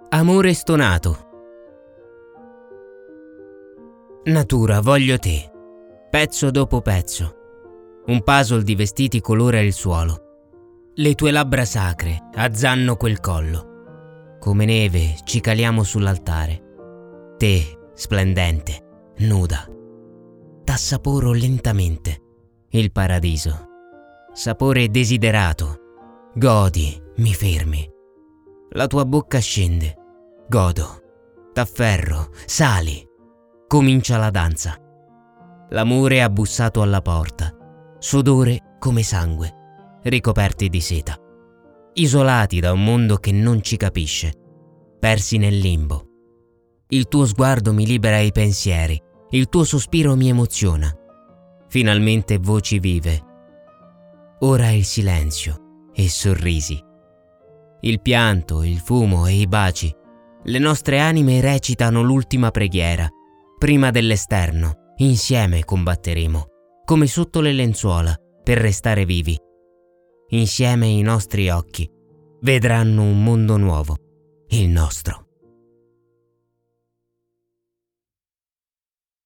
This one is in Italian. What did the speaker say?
Amore stonato. Natura, voglio te, pezzo dopo pezzo. Un puzzle di vestiti colora il suolo. Le tue labbra sacre azzanno quel collo. Come neve ci caliamo sull'altare. Te, splendente, nuda. T'assaporo lentamente il paradiso. Sapore desiderato. Godi, mi fermi. La tua bocca scende. Godo. T'afferro. Sali. Comincia la danza. L'amore ha bussato alla porta. Sudore come sangue. Ricoperti di seta. Isolati da un mondo che non ci capisce. Persi nel limbo. Il tuo sguardo mi libera i pensieri. Il tuo sospiro mi emoziona. Finalmente voci vive. Ora il silenzio e sorrisi. Il pianto, il fumo e i baci. Le nostre anime recitano l'ultima preghiera. Prima dell'esterno, insieme combatteremo, come sotto le lenzuola, per restare vivi. Insieme i nostri occhi vedranno un mondo nuovo, il nostro.